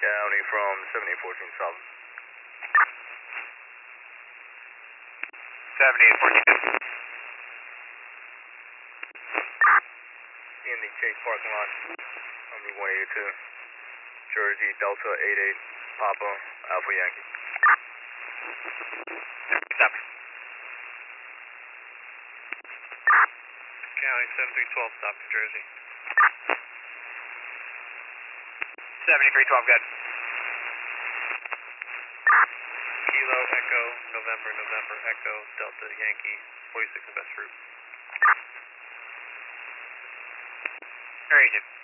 County from 7814 South. 7814. In the Chase parking lot on the 182. Jersey Delta 88 Papa Alpha Yankee. Stop. County 7312, stop New Jersey. 7312, good. Kilo Echo November November Echo Delta Yankee 46 and best route. Very good.